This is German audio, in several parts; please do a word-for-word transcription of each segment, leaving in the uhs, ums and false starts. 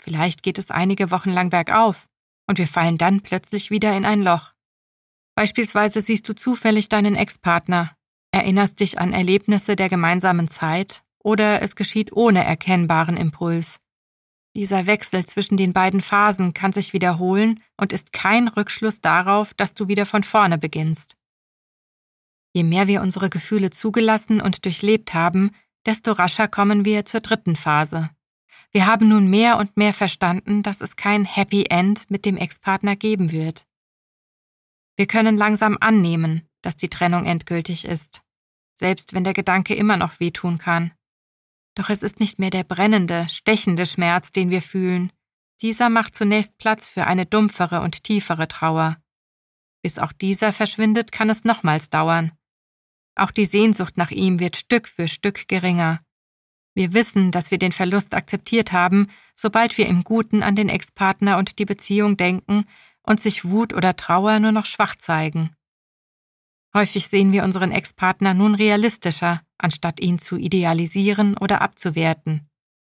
Vielleicht geht es einige Wochen lang bergauf und wir fallen dann plötzlich wieder in ein Loch. Beispielsweise siehst du zufällig deinen Ex-Partner, erinnerst dich an Erlebnisse der gemeinsamen Zeit oder es geschieht ohne erkennbaren Impuls. Dieser Wechsel zwischen den beiden Phasen kann sich wiederholen und ist kein Rückschluss darauf, dass du wieder von vorne beginnst. Je mehr wir unsere Gefühle zugelassen und durchlebt haben, desto rascher kommen wir zur dritten Phase. Wir haben nun mehr und mehr verstanden, dass es kein Happy End mit dem Ex-Partner geben wird. Wir können langsam annehmen, dass die Trennung endgültig ist, selbst wenn der Gedanke immer noch wehtun kann. Doch es ist nicht mehr der brennende, stechende Schmerz, den wir fühlen. Dieser macht zunächst Platz für eine dumpfere und tiefere Trauer. Bis auch dieser verschwindet, kann es nochmals dauern. Auch die Sehnsucht nach ihm wird Stück für Stück geringer. Wir wissen, dass wir den Verlust akzeptiert haben, sobald wir im Guten an den Ex-Partner und die Beziehung denken und sich Wut oder Trauer nur noch schwach zeigen. Häufig sehen wir unseren Ex-Partner nun realistischer, anstatt ihn zu idealisieren oder abzuwerten.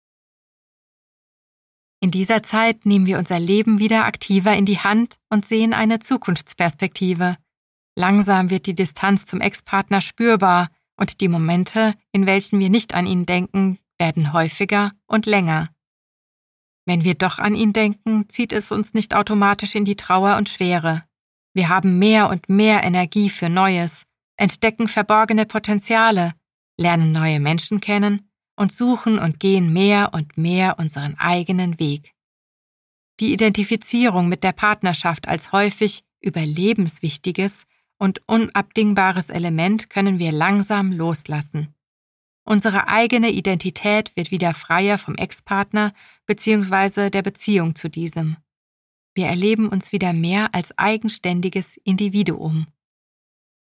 In dieser Zeit nehmen wir unser Leben wieder aktiver in die Hand und sehen eine Zukunftsperspektive. Langsam wird die Distanz zum Ex-Partner spürbar und die Momente, in welchen wir nicht an ihn denken, werden häufiger und länger. Wenn wir doch an ihn denken, zieht es uns nicht automatisch in die Trauer und Schwere. Wir haben mehr und mehr Energie für Neues, entdecken verborgene Potenziale, lernen neue Menschen kennen und suchen und gehen mehr und mehr unseren eigenen Weg. Die Identifizierung mit der Partnerschaft als häufig überlebenswichtiges und unabdingbares Element können wir langsam loslassen. Unsere eigene Identität wird wieder freier vom Ex-Partner bzw. der Beziehung zu diesem. Wir erleben uns wieder mehr als eigenständiges Individuum.